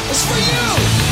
It's for you!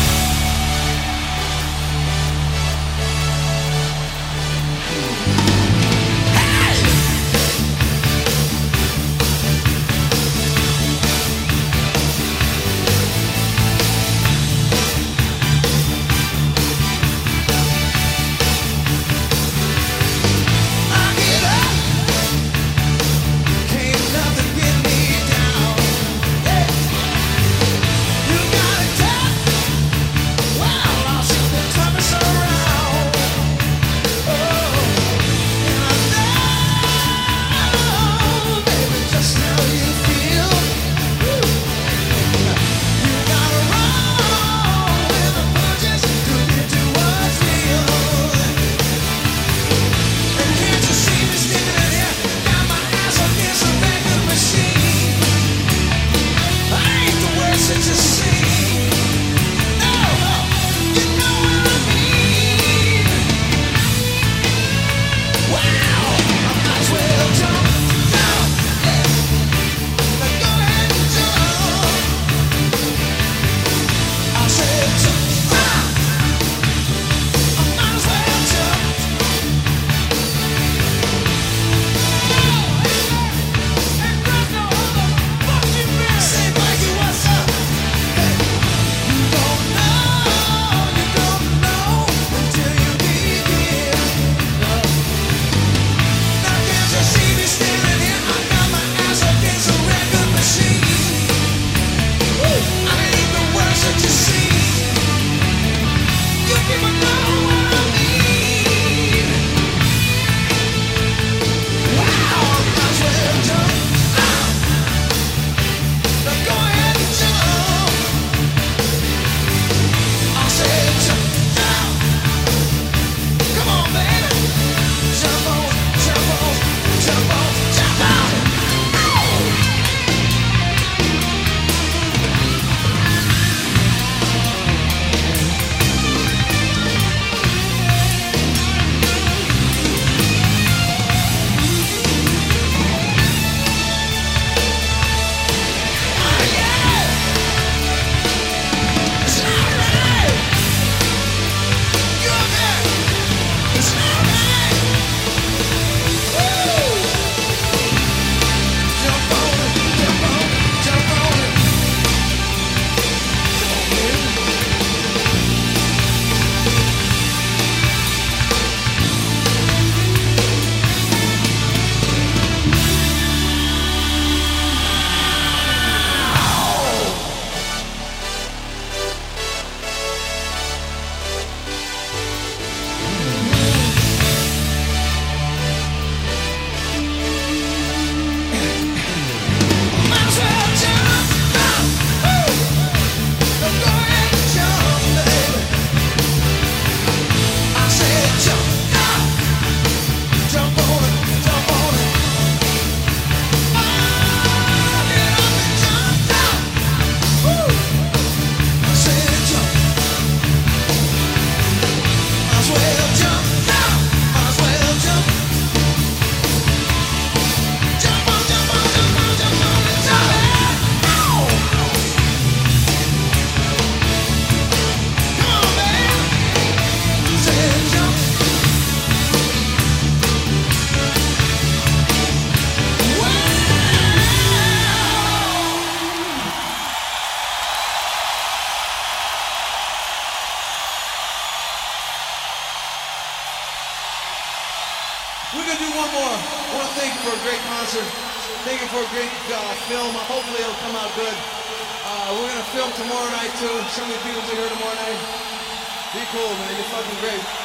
We're going to do one more. I want to thank you for a great concert. Thank you for a great film. Hopefully it'll come out good. We're going to film tomorrow night too. Some of the people will be here tomorrow night. Be cool, man. You're fucking great.